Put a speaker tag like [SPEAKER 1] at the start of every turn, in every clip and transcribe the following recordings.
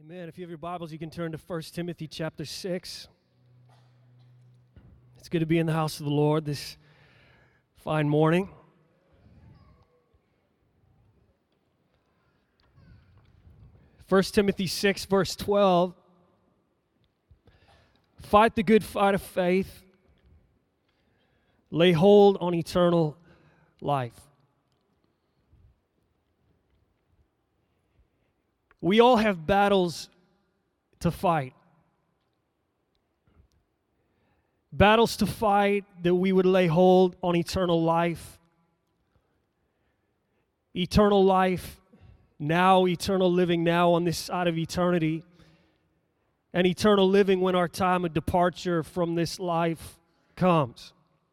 [SPEAKER 1] Amen. If you have your Bibles, you can turn to 1 Timothy chapter 6. It's good to be in the house of the Lord this fine morning. First Timothy 6, verse 12. Fight the good fight of faith. Lay hold on eternal life. We all have battles to fight. Battles to fight that we would lay hold on eternal life. Eternal life now, eternal living now on this side of eternity. And eternal living when our time of departure from this life comes.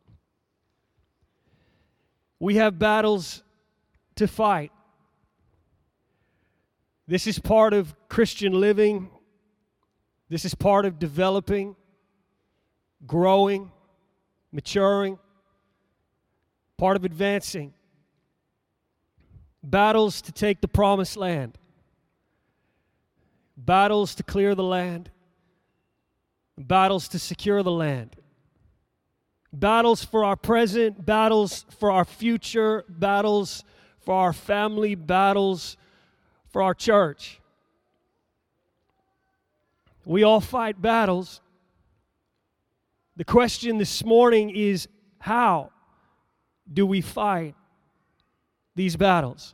[SPEAKER 1] We have battles to fight. This is part of Christian living. This is part of developing, growing, maturing, part of advancing. Battles to take the promised land. Battles to clear the land. Battles to secure the land. Battles for our present, battles for our future, battles for our family, battles for our church. We all fight battles. The question this morning is, how do we fight these battles?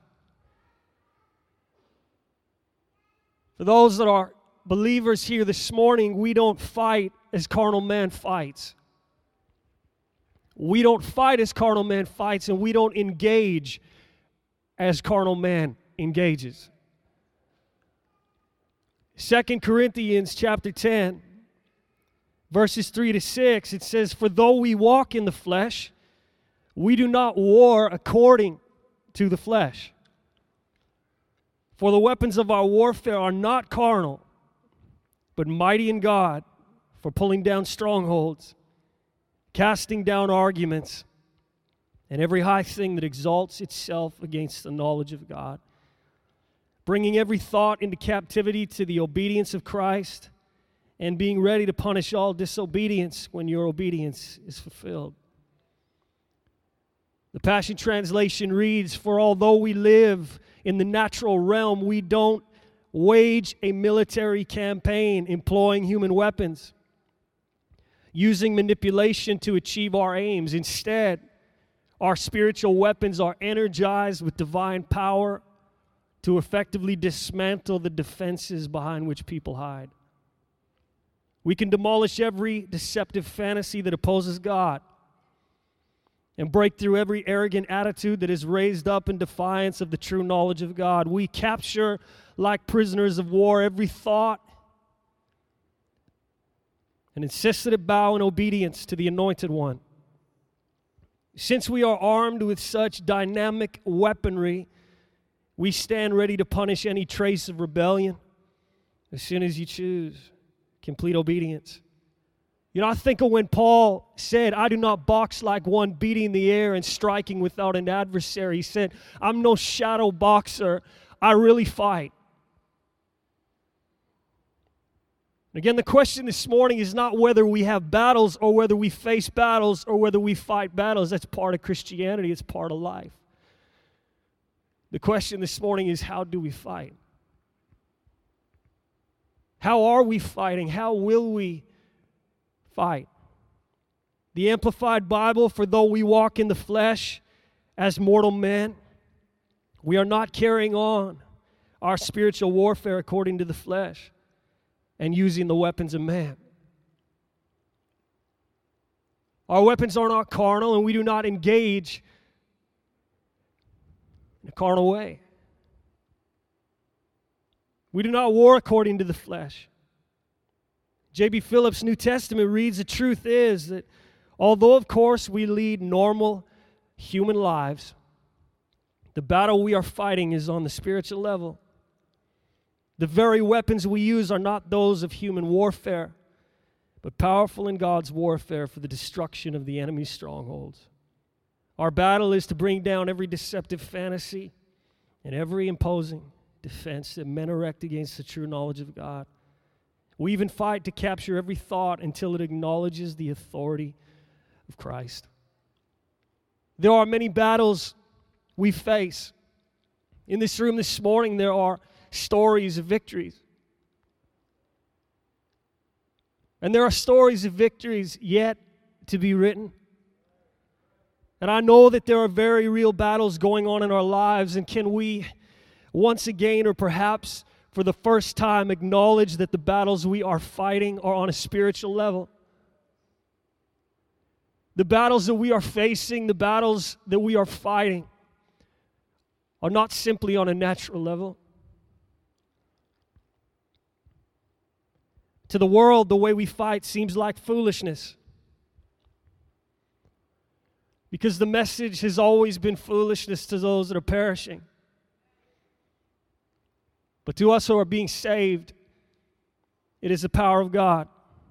[SPEAKER 1] For those that are believers here this morning, we don't fight as carnal man fights. We don't fight as carnal man fights, and we don't engage as carnal man engages. 2 Corinthians chapter 10, verses 3 to 6, it says, "For though we walk in the flesh, we do not war according to the flesh. For the weapons of our warfare are not carnal, but mighty in God for pulling down strongholds, casting down arguments, and every high thing that exalts itself against the knowledge of God, bringing every thought into captivity to the obedience of Christ, and being ready to punish all disobedience when your obedience is fulfilled." The Passion Translation reads, "For although we live in the natural realm, we don't wage a military campaign employing human weapons, using manipulation to achieve our aims. Instead, our spiritual weapons are energized with divine power to effectively dismantle the defenses behind which people hide. We can demolish every deceptive fantasy that opposes God and break through every arrogant attitude that is raised up in defiance of the true knowledge of God. We capture, like prisoners of war, every thought and insist that it bow in obedience to the Anointed One. Since we are armed with such dynamic weaponry, we stand ready to punish any trace of rebellion as soon as you choose complete obedience." You know, I think of when Paul said, "I do not box like one beating the air and striking without an adversary." He said, "I'm no shadow boxer. I really fight." Again, the question this morning is not whether we have battles or whether we face battles or whether we fight battles. That's part of Christianity. It's part of life. The question this morning is, how do we fight? How are we fighting? How will we fight? The Amplified Bible, "For though we walk in the flesh as mortal men, we are not carrying on our spiritual warfare according to the flesh and using the weapons of man." Our weapons are not carnal, and we do not engage in a carnal way. We do not war according to the flesh. J.B. Phillips' New Testament reads, "The truth is that although, of course, we lead normal human lives, the battle we are fighting is on the spiritual level. The very weapons we use are not those of human warfare, but powerful in God's warfare for the destruction of the enemy's strongholds. Our battle is to bring down every deceptive fantasy and every imposing defense that men erect against the true knowledge of God. We even fight to capture every thought until it acknowledges the authority of Christ. There are many battles we face. In this room this morning, there are stories of victories. And there are stories of victories yet to be written. And I know that there are very real battles going on in our lives, and can we once again, or perhaps for the first time, acknowledge that the battles we are fighting are on a spiritual level? The battles that we are facing, the battles that we are fighting, are not simply on a natural level. To the world, the way we fight seems like foolishness, because the message has always been foolishness to those that are perishing. But to us who are being saved, it is the power of God.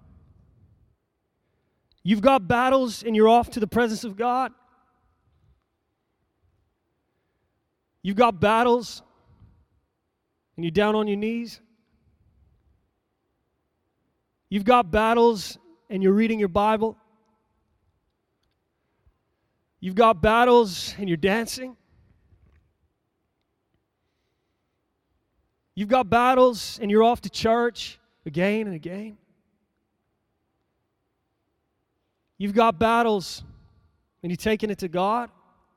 [SPEAKER 1] You've got battles and you're off to the presence of God. You've got battles and you're down on your knees. You've got battles and you're reading your Bible. You've got battles and you're dancing. You've got battles and you're off to church again and again. You've got battles and you're taking it to God.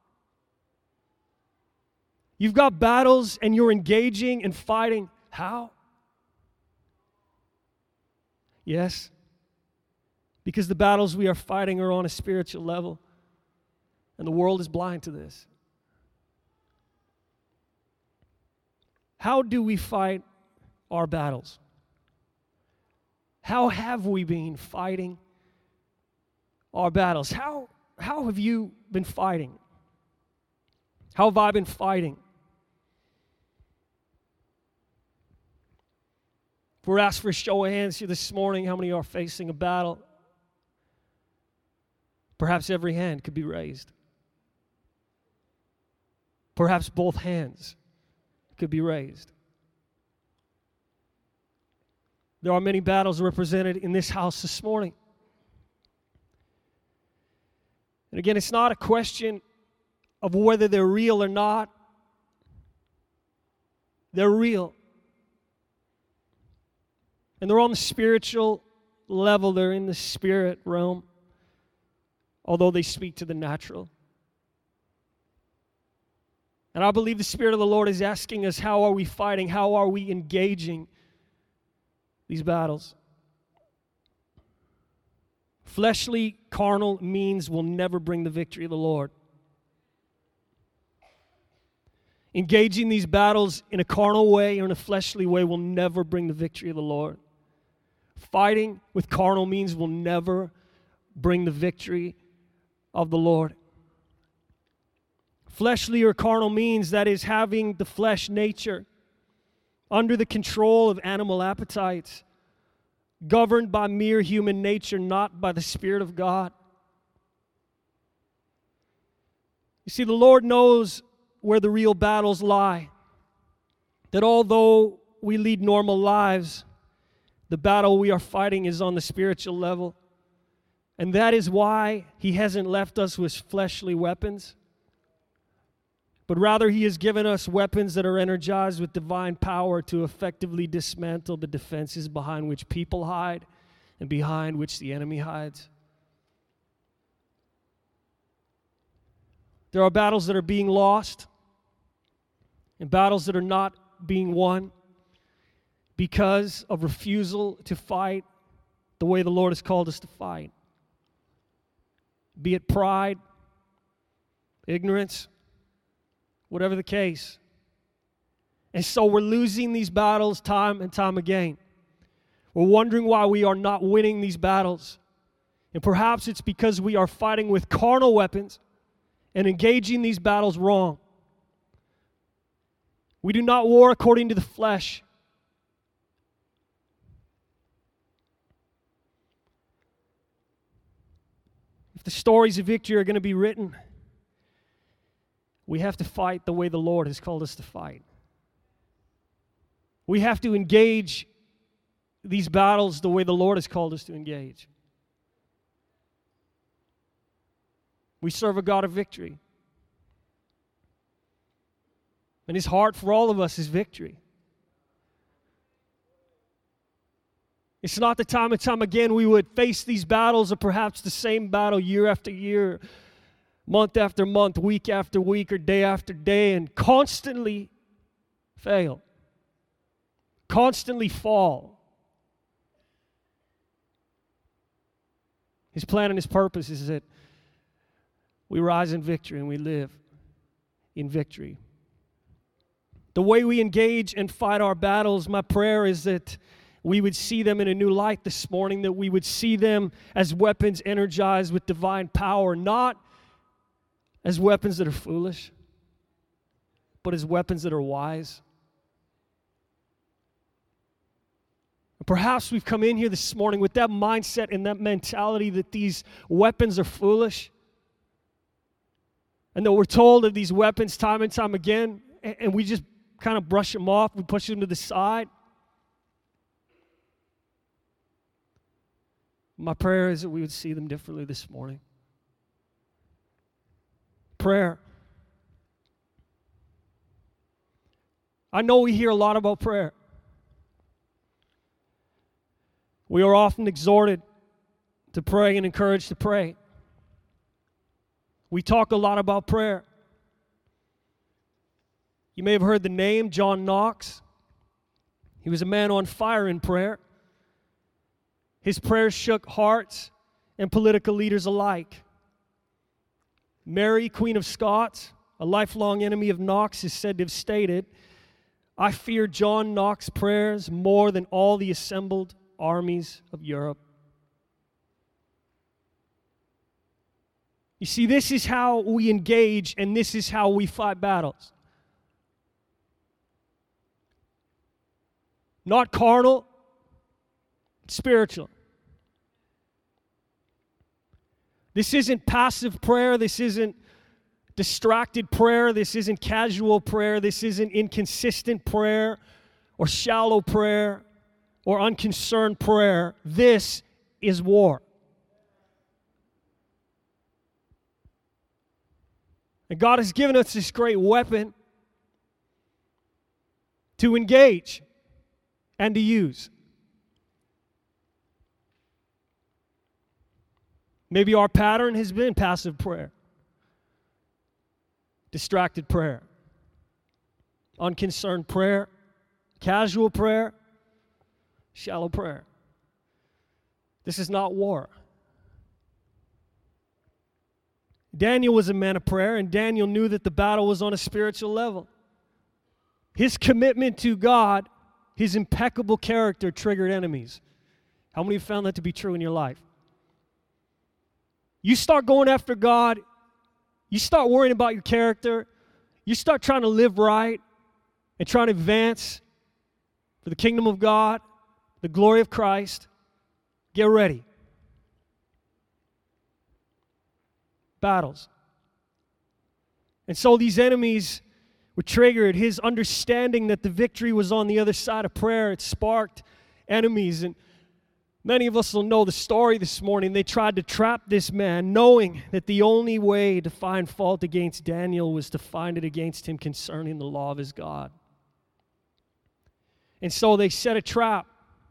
[SPEAKER 1] You've got battles and you're engaging and fighting. How? Yes, because the battles we are fighting are on a spiritual level, and the world is blind to this. How do we fight our battles? How have we been fighting our battles? How have you been fighting? How have I been fighting? If we're asked for a show of hands here this morning, how many are facing a battle? Perhaps every hand could be raised. Perhaps both hands could be raised. There are many battles represented in this house this morning. And again, it's not a question of whether they're real or not. They're real. And they're on the spiritual level. They're in the spirit realm, although they speak to the natural. And I believe the Spirit of the Lord is asking us, how are we fighting? How are we engaging these battles? Fleshly, carnal means will never bring the victory of the Lord. Engaging these battles in a carnal way or in a fleshly way will never bring the victory of the Lord. Fighting with carnal means will never bring the victory of the Lord. Fleshly or carnal means, that is, having the flesh nature under the control of animal appetites, governed by mere human nature, not by the Spirit of God. You see, the Lord knows where the real battles lie. That although we lead normal lives, the battle we are fighting is on the spiritual level. And that is why He hasn't left us with fleshly weapons, but rather He has given us weapons that are energized with divine power to effectively dismantle the defenses behind which people hide and behind which the enemy hides. There are battles that are being lost and battles that are not being won because of refusal to fight the way the Lord has called us to fight. Be it pride, ignorance, whatever the case. And so we're losing these battles time and time again. We're wondering why we are not winning these battles. And perhaps it's because we are fighting with carnal weapons and engaging these battles wrong. We do not war according to the flesh. If the stories of victory are going to be written, we have to fight the way the Lord has called us to fight. We have to engage these battles the way the Lord has called us to engage. We serve a God of victory. And His heart for all of us is victory. It's not the time and time again we would face these battles, or perhaps the same battle year after year, month after month, week after week, or day after day, and constantly fail, constantly fall. His plan and His purpose is that we rise in victory and we live in victory. The way we engage and fight our battles, my prayer is that we would see them in a new light this morning, that we would see them as weapons energized with divine power, not as weapons that are foolish, but as weapons that are wise. Perhaps we've come in here this morning with that mindset and that mentality that these weapons are foolish, and that we're told of these weapons time and time again, and we just kind of brush them off, we push them to the side. My prayer is that we would see them differently this morning. Prayer. I know we hear a lot about prayer. We are often exhorted to pray and encouraged to pray. We talk a lot about prayer. You may have heard the name John Knox. He was a man on fire in prayer. His prayers shook hearts and political leaders alike. Mary, Queen of Scots, a lifelong enemy of Knox, is said to have stated, "I fear John Knox's prayers more than all the assembled armies of Europe." You see, this is how we engage, and this is how we fight battles. Not carnal, spiritual. This isn't passive prayer. This isn't distracted prayer. This isn't casual prayer. This isn't inconsistent prayer or shallow prayer or unconcerned prayer. This is war. And God has given us this great weapon to engage and to use. Maybe our pattern has been passive prayer, distracted prayer, unconcerned prayer, casual prayer, shallow prayer. This is not war. Daniel was a man of prayer, and Daniel knew that the battle was on a spiritual level. His commitment to God, his impeccable character triggered enemies. How many have found that to be true in your life? You start going after God, you start worrying about your character, you start trying to live right and trying to advance for the kingdom of God, the glory of Christ. Get ready. Battles. And so these enemies were triggered. His understanding that the victory was on the other side of prayer, it sparked enemies. And many of us will know the story this morning. They tried to trap this man, knowing that the only way to find fault against Daniel was to find it against him concerning the law of his God. And so they set a trap.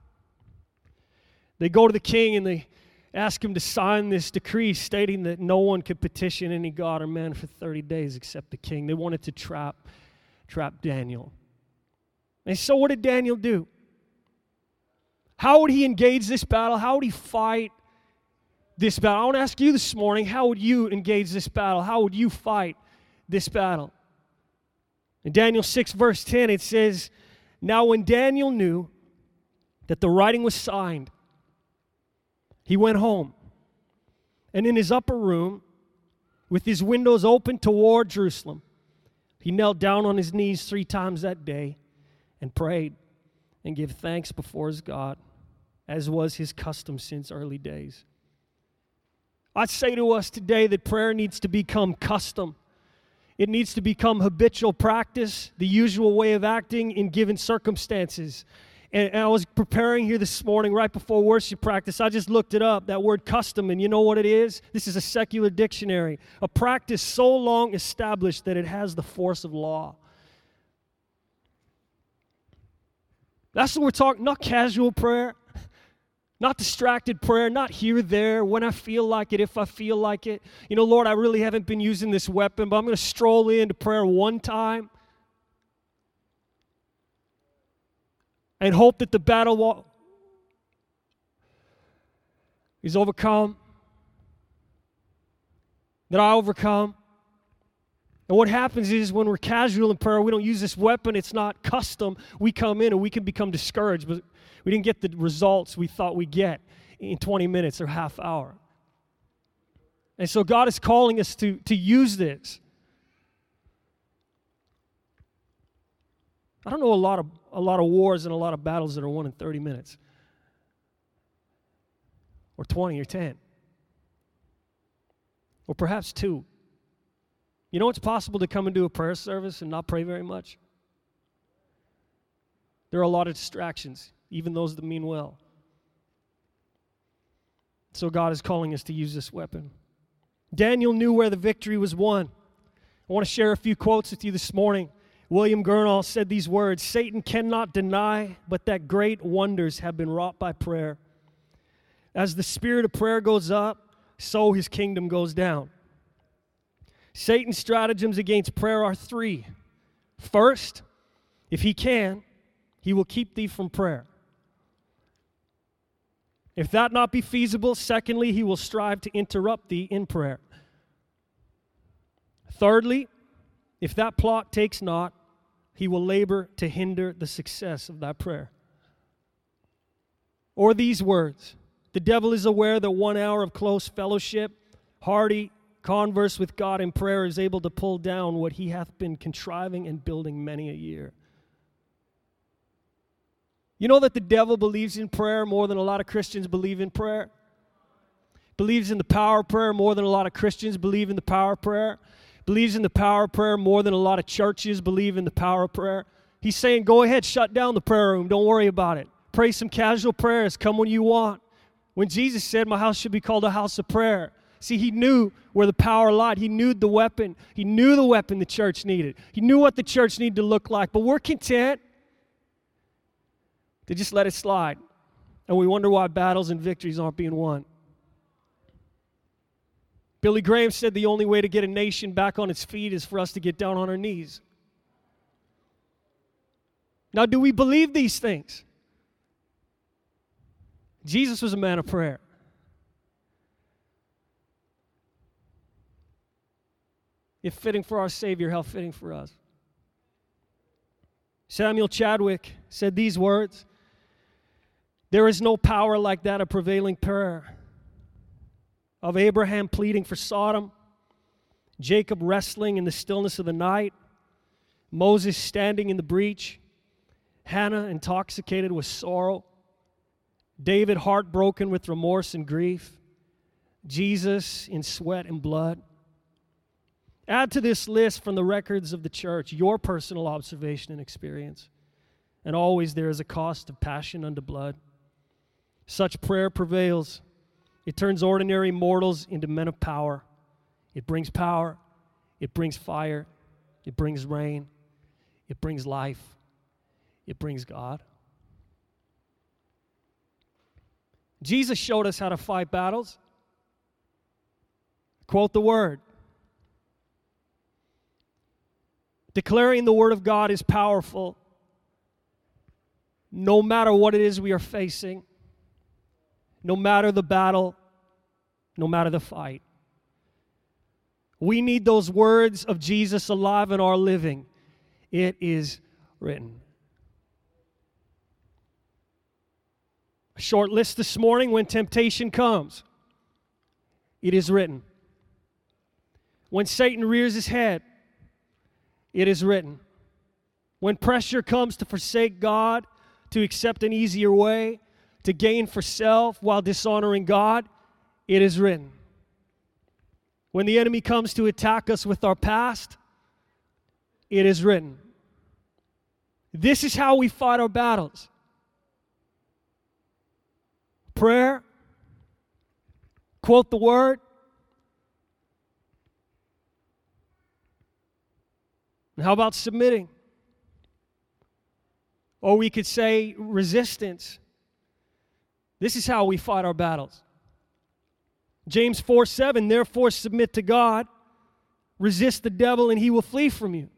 [SPEAKER 1] They go to the king and they ask him to sign this decree stating that no one could petition any god or man for 30 days except the king. They wanted to trap Daniel. And so what did Daniel do? How would he engage this battle? How would he fight this battle? I want to ask you this morning, how would you engage this battle? How would you fight this battle? In Daniel 6 verse 10 it says, "Now when Daniel knew that the writing was signed, he went home, and in his upper room, with his windows open toward Jerusalem, he knelt down on his knees 3 times that day and prayed and gave thanks before his God, as was his custom since early days." I'd say to us today that prayer needs to become custom. It needs to become habitual practice, the usual way of acting in given circumstances. And I was preparing here this morning right before worship practice. I just looked it up, that word custom, and you know what it is? This is a secular dictionary. A practice so long established that it has the force of law. That's what we're talking, not casual prayer, not distracted prayer, not here, there, when I feel like it, if I feel like it. You know, Lord, I really haven't been using this weapon, but I'm going to stroll into prayer one time and hope that the battle is overcome, that I overcome. And what happens is when we're casual in prayer, we don't use this weapon. It's not custom. We come in and we can become discouraged, but we didn't get the results we thought we'd get in 20 minutes or half hour. And so God is calling us to use this. I don't know a lot of wars and a lot of battles that are won in 30 minutes. Or 20 or 10. Or perhaps 2. You know it's possible to come into a prayer service and not pray very much? There are a lot of distractions, even those that mean well. So God is calling us to use this weapon. Daniel knew where the victory was won. I want to share a few quotes with you this morning. William Gurnall said these words, "Satan cannot deny but that great wonders have been wrought by prayer. As the spirit of prayer goes up, so his kingdom goes down." Satan's stratagems against prayer are 3. First, if he can, he will keep thee from prayer. If that not be feasible, secondly, he will strive to interrupt thee in prayer. Thirdly, if that plot takes not, he will labor to hinder the success of thy prayer. Or these words, the devil is aware that 1 hour of close fellowship, hearty converse with God in prayer is able to pull down what he hath been contriving and building many a year. You know that the devil believes in prayer more than a lot of Christians believe in prayer? Believes in the power of prayer more than a lot of Christians believe in the power of prayer? Believes in the power of prayer more than a lot of churches believe in the power of prayer? He's saying, go ahead, shut down the prayer room. Don't worry about it. Pray some casual prayers. Come when you want. When Jesus said, my house should be called a house of prayer. See, he knew where the power lied. He knew the weapon. He knew the weapon the church needed. He knew what the church needed to look like. But we're content to just let it slide. And we wonder why battles and victories aren't being won. Billy Graham said the only way to get a nation back on its feet is for us to get down on our knees. Now, do we believe these things? Jesus was a man of prayer. If fitting for our Savior, how fitting for us. Samuel Chadwick said these words, "There is no power like that of prevailing prayer, of Abraham pleading for Sodom, Jacob wrestling in the stillness of the night, Moses standing in the breach, Hannah intoxicated with sorrow, David heartbroken with remorse and grief, Jesus in sweat and blood." Add to this list from the records of the church your personal observation and experience. And always there is a cost of passion unto blood. Such prayer prevails. It turns ordinary mortals into men of power. It brings power. It brings fire. It brings rain. It brings life. It brings God. Jesus showed us how to fight battles. Quote the word. Declaring the word of God is powerful no matter what it is we are facing, no matter the battle, no matter the fight. We need those words of Jesus alive in our living. It is written. A short list this morning: when temptation comes, it is written. When Satan rears his head, it is written. When pressure comes to forsake God, to accept an easier way, to gain for self while dishonoring God, it is written. When the enemy comes to attack us with our past, it is written. This is how we fight our battles. Prayer, quote the word, and how about submitting? Or we could say resistance. This is how we fight our battles. James 4:7, therefore submit to God, resist the devil, and he will flee from you.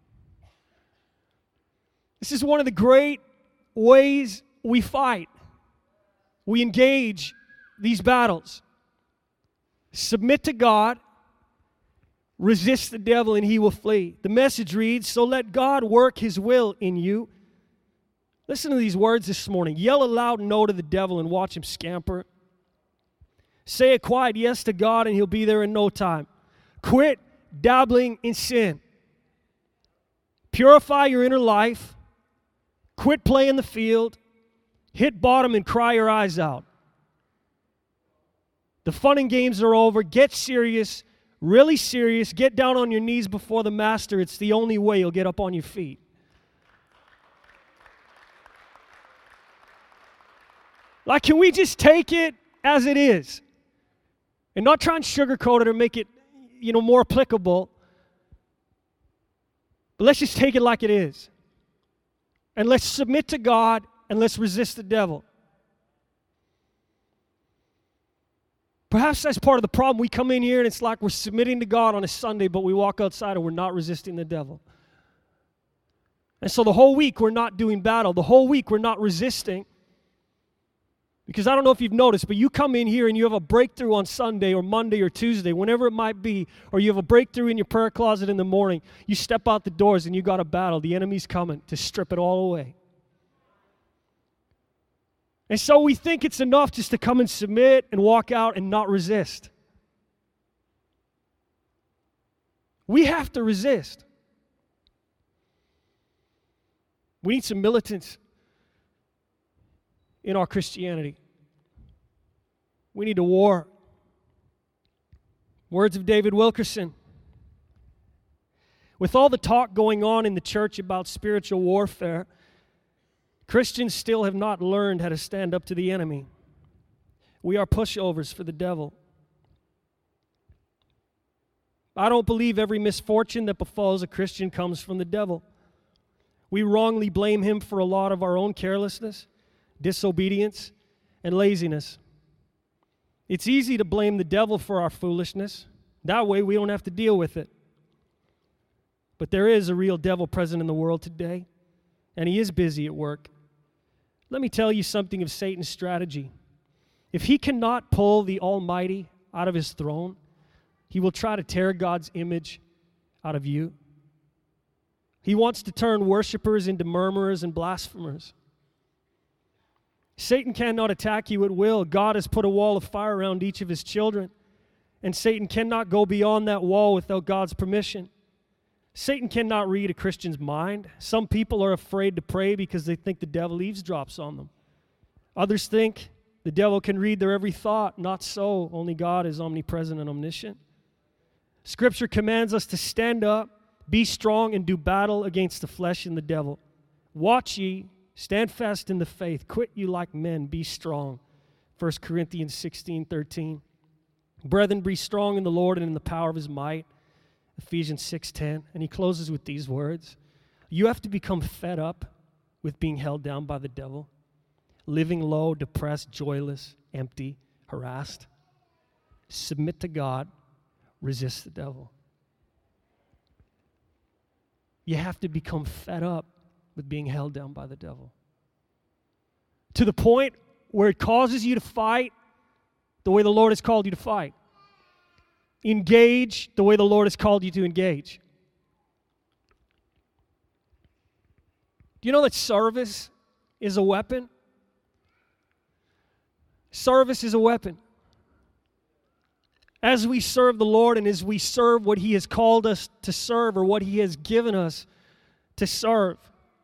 [SPEAKER 1] This is one of the great ways we fight. We engage these battles. Submit to God, resist the devil, and he will flee. The Message reads, so let God work his will in you. Listen to these words this morning. Yell a loud no to the devil and watch him scamper. Say a quiet yes to God and he'll be there in no time. Quit dabbling in sin. Purify your inner life. Quit playing the field. Hit bottom and cry your eyes out. The fun and games are over. Get serious, really serious. Get down on your knees before the Master. It's the only way you'll get up on your feet. Like, can we just take it as it is? And not try and sugarcoat it or make it, more applicable. But let's just take it like it is. And let's submit to God and let's resist the devil. Perhaps that's part of the problem. We come in here and it's like we're submitting to God on a Sunday, but we walk outside and we're not resisting the devil. And so the whole week we're not doing battle. The whole week we're not resisting. Because I don't know if you've noticed, but you come in here and you have a breakthrough on Sunday or Monday or Tuesday, whenever it might be, or you have a breakthrough in your prayer closet in the morning. You step out the doors and you got a battle. The enemy's coming to strip it all away. And so we think it's enough just to come and submit and walk out and not resist. We have to resist. We need some militants in our Christianity. We need to war. Words of David Wilkerson. With all the talk going on in the church about spiritual warfare, Christians still have not learned how to stand up to the enemy. We are pushovers for the devil. I don't believe every misfortune that befalls a Christian comes from the devil. We wrongly blame him for a lot of our own carelessness, disobedience, and laziness. It's easy to blame the devil for our foolishness. That way we don't have to deal with it. But there is a real devil present in the world today, and he is busy at work. Let me tell you something of Satan's strategy. If he cannot pull the Almighty out of his throne, he will try to tear God's image out of you. He wants to turn worshipers into murmurers and blasphemers. Satan cannot attack you at will. God has put a wall of fire around each of his children, and Satan cannot go beyond that wall without God's permission. Satan cannot read a Christian's mind. Some people are afraid to pray because they think the devil eavesdrops on them. Others think the devil can read their every thought. Not so. Only God is omnipresent and omniscient. Scripture commands us to stand up, be strong, and do battle against the flesh and the devil. Watch ye, stand fast in the faith, quit you like men, be strong. 1 Corinthians 16:13. Brethren, be strong in the Lord and in the power of his might. Ephesians 6:10. And he closes with these words. You have to become fed up with being held down by the devil, living low, depressed, joyless, empty, harassed. Submit to God, resist the devil. You have to become fed up with being held down by the devil, to the point where it causes you to fight the way the Lord has called you to fight. Engage the way the Lord has called you to engage. Do you know that service is a weapon? Service is a weapon. As we serve the Lord and as we serve what he has called us to serve or what he has given us to serve,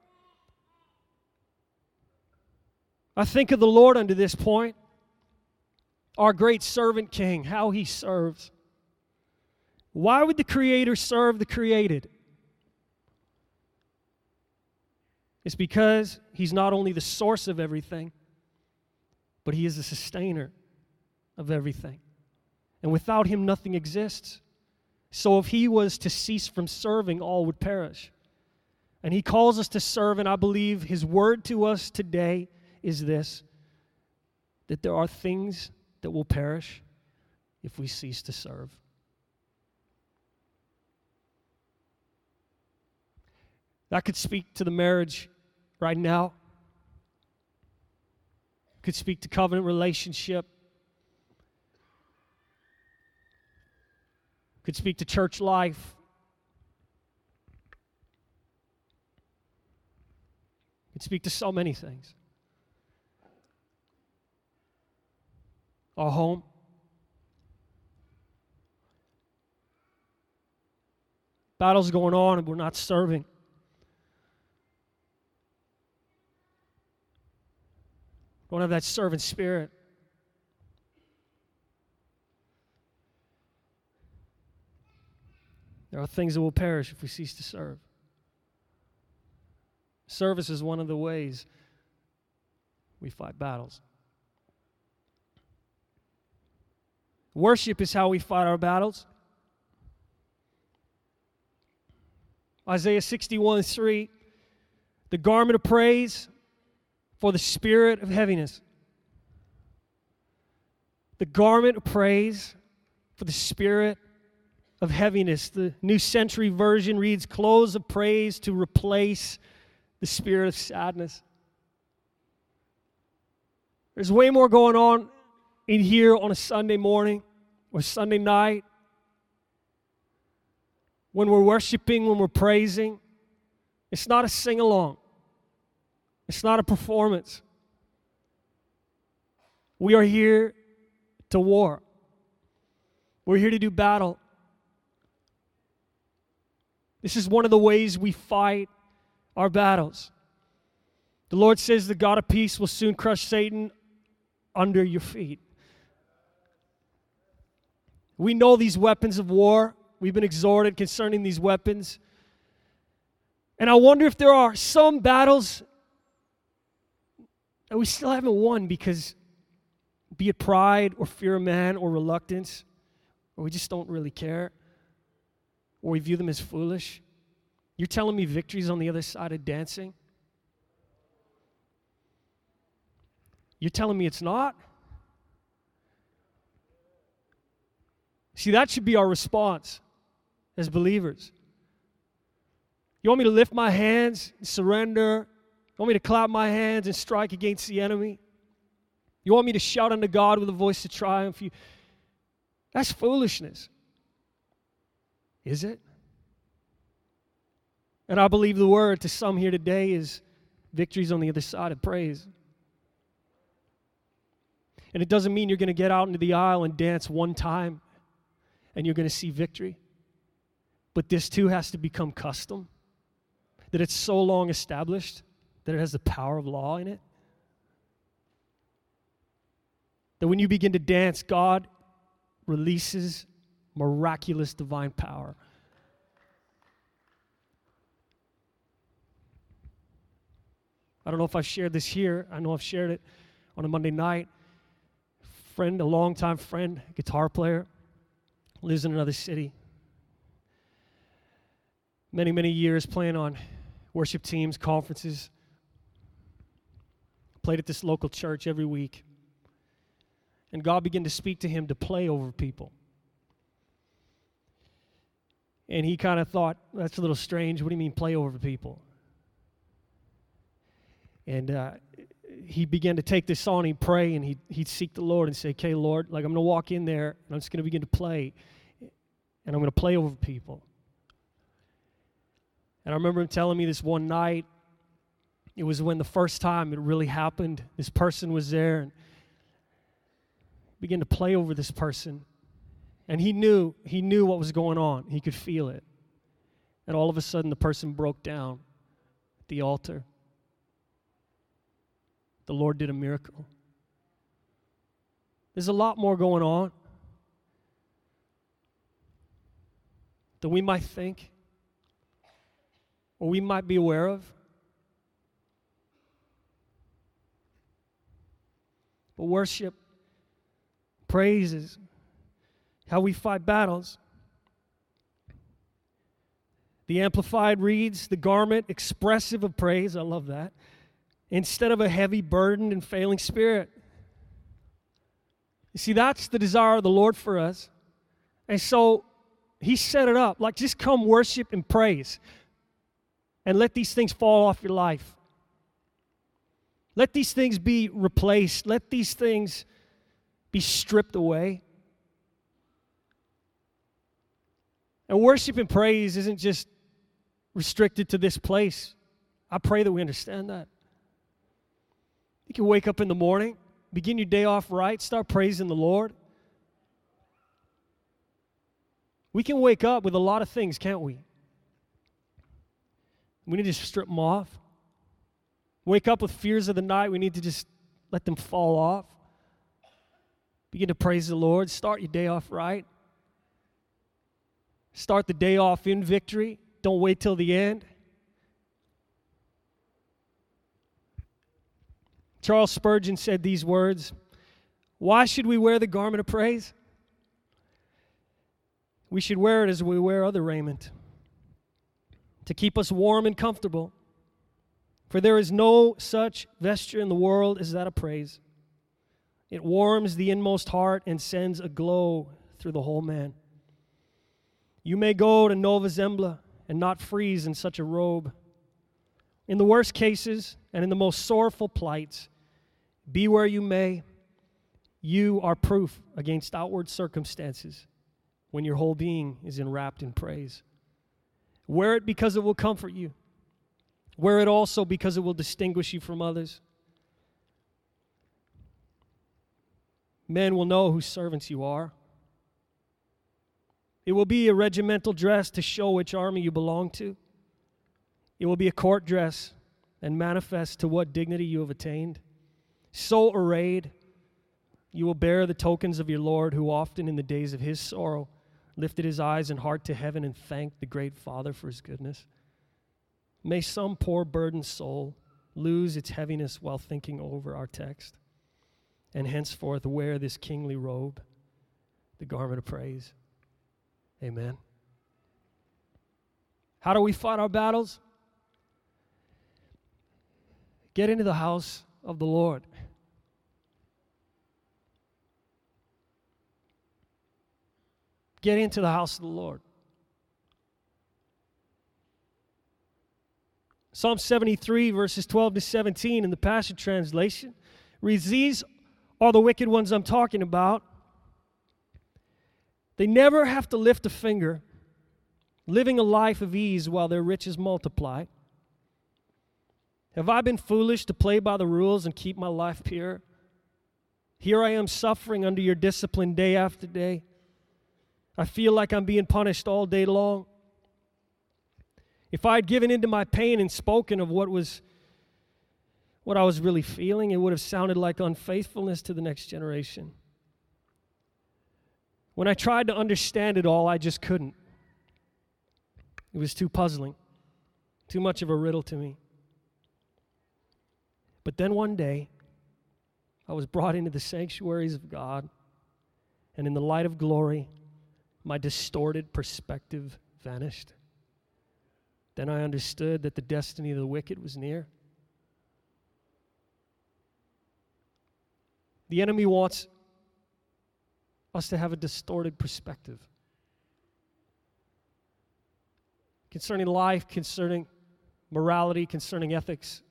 [SPEAKER 1] I think of the Lord unto this point, our great servant king, how he serves. Why would the Creator serve the created? It's because He's not only the source of everything, but He is the sustainer of everything. And without Him, nothing exists. So if He was to cease from serving, all would perish. And He calls us to serve, and I believe His word to us today is this, that there are things that will perish if we cease to serve. That could speak to the marriage right now. Could speak to covenant relationship. Could speak to church life. Could speak to so many things. Our home. Battles going on and we're not serving. Don't have that servant spirit. There are things that will perish if we cease to serve. Service is one of the ways we fight battles. Worship is how we fight our battles. Isaiah 61:3, the garment of praise for the spirit of heaviness. The garment of praise for the spirit of heaviness. The New Century Version reads, clothes of praise to replace the spirit of sadness. There's way more going on in here on a Sunday morning or Sunday night. When we're worshiping, when we're praising, it's not a sing-along. It's not a performance. We are here to war. We're here to do battle. This is one of the ways we fight our battles. The Lord says the God of peace will soon crush Satan under your feet. We know these weapons of war. We've been exhorted concerning these weapons. And I wonder if there are some battles that we still haven't won because, be it pride or fear of man or reluctance, or we just don't really care, or we view them as foolish. You're telling me victory's on the other side of dancing? You're telling me it's not? See, that should be our response as believers. You want me to lift my hands and surrender? You want me to clap my hands and strike against the enemy? You want me to shout unto God with a voice of triumph? That's foolishness. Is it? And I believe the word to some here today is victory's on the other side of praise. And it doesn't mean you're going to get out into the aisle and dance one time and you're going to see victory. But this too has to become custom, that it's so long established that it has the power of law in it. That when you begin to dance, God releases miraculous divine power. I don't know if I've shared this here. I know I've shared it on a Monday night. A longtime friend, guitar player, lives in another city. Many, many years playing on worship teams, conferences. Played at this local church every week. And God began to speak to him to play over people. And he kind of thought, that's a little strange. What do you mean play over people? And he began to take this on, he'd pray, and he'd seek the Lord and say, okay, Lord, like I'm going to walk in there, and I'm just going to begin to play, and I'm going to play over people. And I remember him telling me this one night, it was when the first time it really happened, this person was there, and began to play over this person. And he knew what was going on. He could feel it. And all of a sudden, the person broke down at the altar. The Lord did a miracle. There's a lot more going on than we might think or we might be aware of. But worship, praises, how we fight battles. The Amplified reads, the garment expressive of praise, I love that, instead of a heavy, burdened, and failing spirit. You see, that's the desire of the Lord for us. And so He set it up, like just come worship and praise. And let these things fall off your life. Let these things be replaced. Let these things be stripped away. And worship and praise isn't just restricted to this place. I pray that we understand that. You can wake up in the morning, begin your day off right, start praising the Lord. We can wake up with a lot of things, can't we? We need to strip them off. Wake up with fears of the night. We need to just let them fall off. Begin to praise the Lord. Start your day off right. Start the day off in victory. Don't wait till the end. Charles Spurgeon said these words, "Why should we wear the garment of praise? We should wear it as we wear other raiment, to keep us warm and comfortable. For there is no such vesture in the world as that of praise. It warms the inmost heart and sends a glow through the whole man. You may go to Nova Zembla and not freeze in such a robe. In the worst cases and in the most sorrowful plights, be where you may, you are proof against outward circumstances when your whole being is enwrapped in praise. Wear it because it will comfort you. Wear it also because it will distinguish you from others. Men will know whose servants you are. It will be a regimental dress to show which army you belong to. It will be a court dress and manifest to what dignity you have attained. So arrayed, you will bear the tokens of your Lord, who often in the days of his sorrow lifted his eyes and heart to heaven and thanked the great Father for his goodness. May some poor burdened soul lose its heaviness while thinking over our text, and henceforth wear this kingly robe, the garment of praise. Amen. How do we fight our battles? Get into the house of the Lord. Get into the house of the Lord. Psalm 73, verses 12 to 17 in the Passion Translation reads, "These are the wicked ones I'm talking about. They never have to lift a finger, living a life of ease while their riches multiply. Have I been foolish to play by the rules and keep my life pure? Here I am suffering under your discipline day after day. I feel like I'm being punished all day long. If I had given in to my pain and spoken of what I was really feeling, it would have sounded like unfaithfulness to the next generation. When I tried to understand it all, I just couldn't. It was too puzzling, too much of a riddle to me. But then one day, I was brought into the sanctuaries of God, and in the light of glory, my distorted perspective vanished. Then I understood that the destiny of the wicked was near. The enemy wants us to have a distorted perspective concerning life, concerning morality, concerning ethics,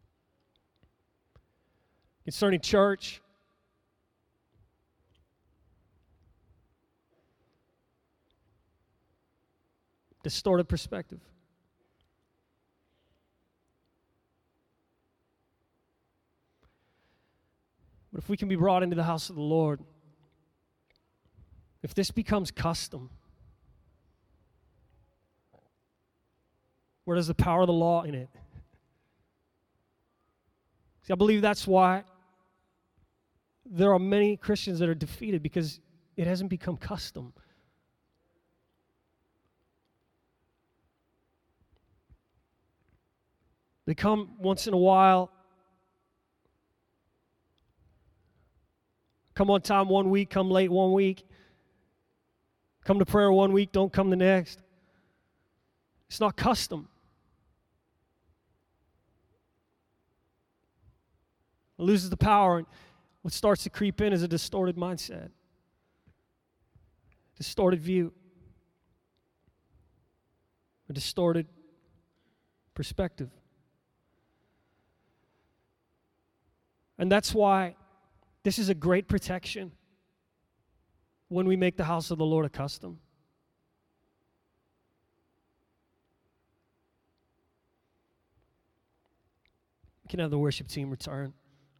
[SPEAKER 1] concerning church. Distorted perspective. But if we can be brought into the house of the Lord, if this becomes custom, where does the power of the law in it? See, I believe that's why there are many Christians that are defeated, because it hasn't become custom. They come once in a while Come on time one week, come late one week. Come to prayer one week, don't come the next. It's not custom. It loses the power, and what starts to creep in is a distorted mindset, distorted view, a distorted perspective. And that's why this is a great protection when we make the house of the Lord a custom. We can have the worship team return.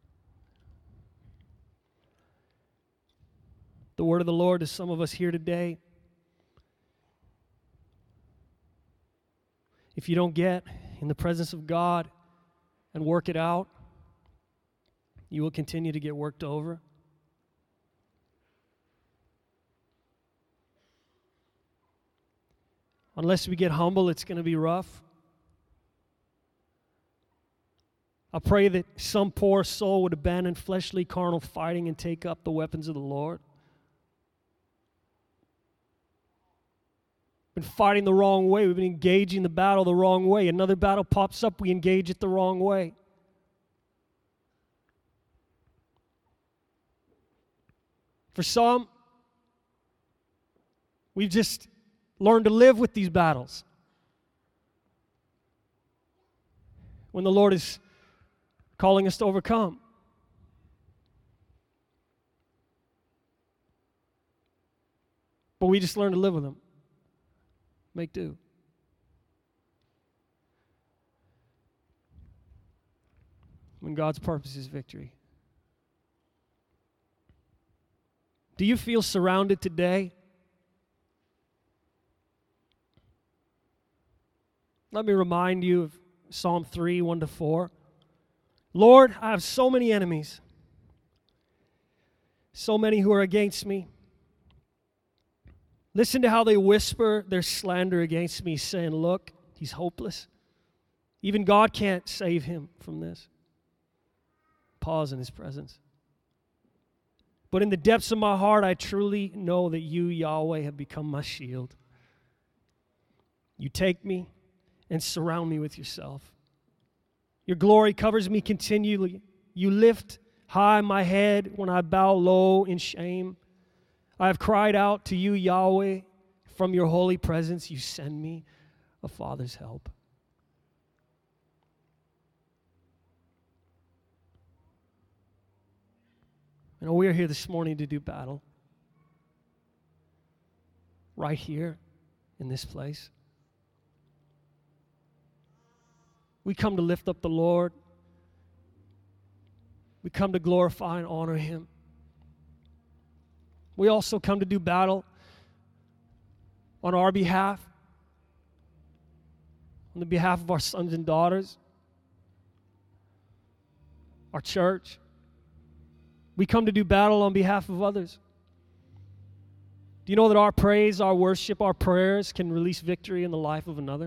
[SPEAKER 1] The word of the Lord to some of us here today. If you don't get in the presence of God and work it out, you will continue to get worked over. Unless we get humble, it's going to be rough. I pray that some poor soul would abandon fleshly, carnal fighting and take up the weapons of the Lord. Been fighting the wrong way. We've been engaging the battle the wrong way. Another battle pops up, we engage it the wrong way. For some, we've just learned to live with these battles. When the Lord is calling us to overcome. But we just learn to live with them. Make do. When God's purpose is victory. Do you feel surrounded today? Let me remind you of Psalm 3, 1-4. Lord, I have so many enemies, so many who are against me. Listen to how they whisper their slander against me, saying, look, he's hopeless. Even God can't save him from this. Pause in his presence. But in the depths of my heart, I truly know that you, Yahweh, have become my shield. You take me and surround me with yourself. Your glory covers me continually. You lift high my head when I bow low in shame. I have cried out to you, Yahweh. From your holy presence, you send me a father's help. You know, we are here this morning to do battle. Right here in this place. We come to lift up the Lord. We come to glorify and honor him. We also come to do battle on our behalf, on the behalf of our sons and daughters, our church. We come to do battle on behalf of others. Do you know that our praise, our worship, our prayers can release victory in the life of another?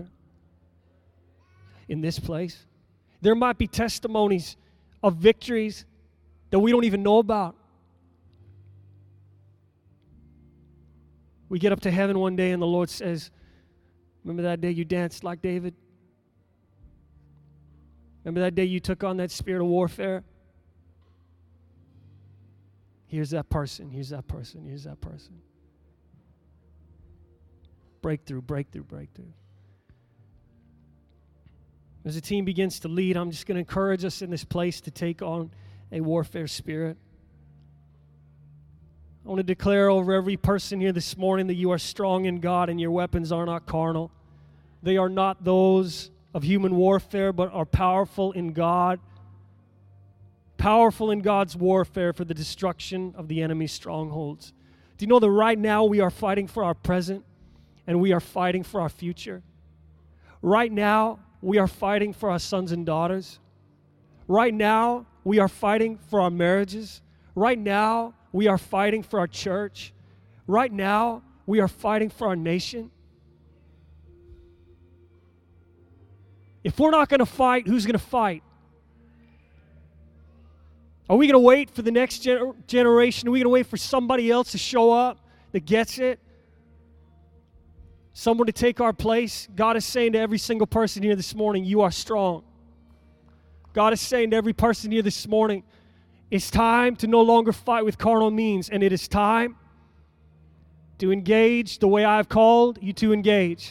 [SPEAKER 1] In this place. There might be testimonies of victories that we don't even know about. We get up to heaven one day and the Lord says, remember that day you danced like David? Remember that day you took on that spirit of warfare? Here's that person, here's that person, here's that person. Breakthrough, breakthrough, breakthrough. As the team begins to lead, I'm just going to encourage us in this place to take on a warfare spirit. I want to declare over every person here this morning that you are strong in God and your weapons are not carnal. They are not those of human warfare, but are powerful in God. Powerful in God's warfare for the destruction of the enemy's strongholds. Do you know that right now we are fighting for our present and we are fighting for our future? Right now, we are fighting for our sons and daughters. Right now, we are fighting for our marriages. Right now, we are fighting for our church. Right now, we are fighting for our nation. If we're not going to fight, who's going to fight? Are we going to wait for the next generation? Are we going to wait for somebody else to show up that gets it? Someone to take our place? God is saying to every single person here this morning, you are strong. God is saying to every person here this morning, it's time to no longer fight with carnal means, and it is time to engage the way I've called you to engage.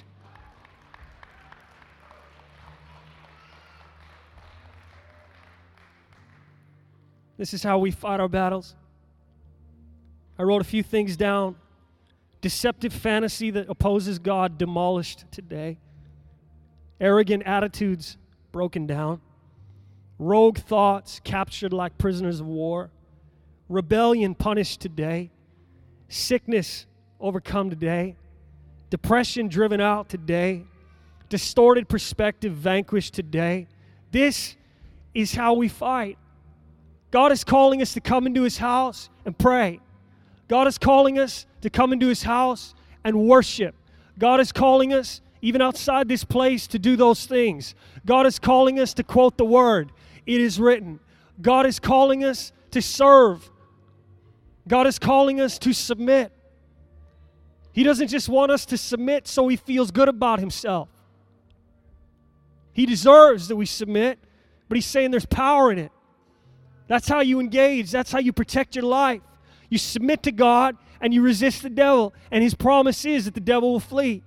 [SPEAKER 1] This is how we fight our battles. I wrote a few things down. Deceptive fantasy that opposes God demolished today. Arrogant attitudes broken down. Rogue thoughts captured like prisoners of war. Rebellion punished today. Sickness overcome today. Depression driven out today. Distorted perspective vanquished today. This is how we fight. God is calling us to come into His house and pray. God is calling us to come into His house and worship. God is calling us, even outside this place, to do those things. God is calling us to quote the Word. It is written. God is calling us to serve. God is calling us to submit. He doesn't just want us to submit so He feels good about Himself. He deserves that we submit, but He's saying there's power in it. That's how you engage. That's how you protect your life. You submit to God and you resist the devil, and His promise is that the devil will flee.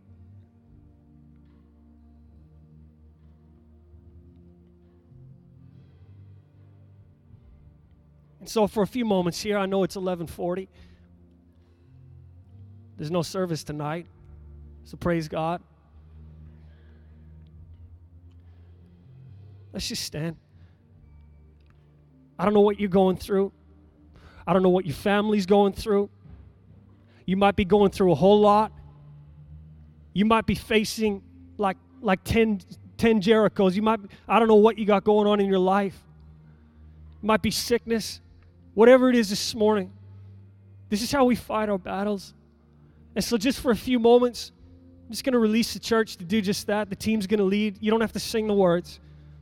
[SPEAKER 1] And so for a few moments here, I know it's 11:40. There's no service tonight, so praise God. Let's just stand. I don't know what you're going through. I don't know what your family's going through. You might be going through a whole lot. You might be facing like 10 Jerichos. I don't know what you got going on in your life. It might be sickness. Whatever it is this morning, this is how we fight our battles. And so just for a few moments, I'm just going to release the church to do just that. The team's going to lead. You don't have to sing the words.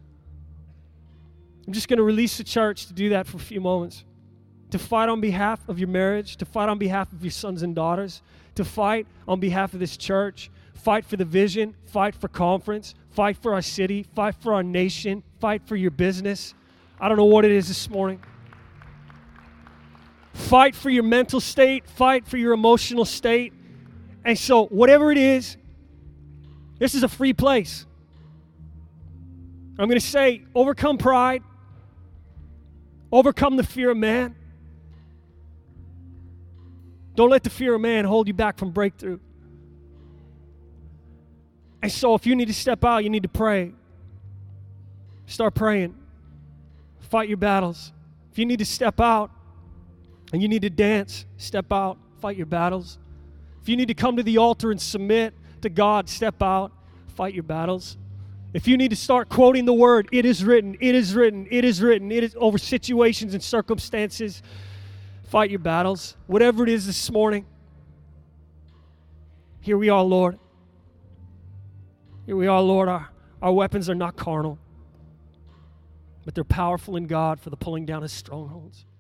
[SPEAKER 1] I'm just going to release the church to do that for a few moments. To fight on behalf of your marriage, to fight on behalf of your sons and daughters, to fight on behalf of this church, fight for the vision, fight for conference, fight for our city, fight for our nation, fight for your business. I don't know what it is this morning. Fight for your mental state, fight for your emotional state. And so whatever it is, this is a free place. I'm going to say, overcome pride, overcome the fear of man. Don't let the fear of man hold you back from breakthrough. And so if you need to step out, you need to pray. Start praying. Fight your battles. If you need to step out and you need to dance, step out, fight your battles. If you need to come to the altar and submit to God, step out, fight your battles. If you need to start quoting the Word, it is written, it is written, it is written, it is over situations and circumstances, fight your battles. Whatever it is this morning, here we are, Lord. Here we are, Lord. Our weapons are not carnal, but they're powerful in God for the pulling down of strongholds.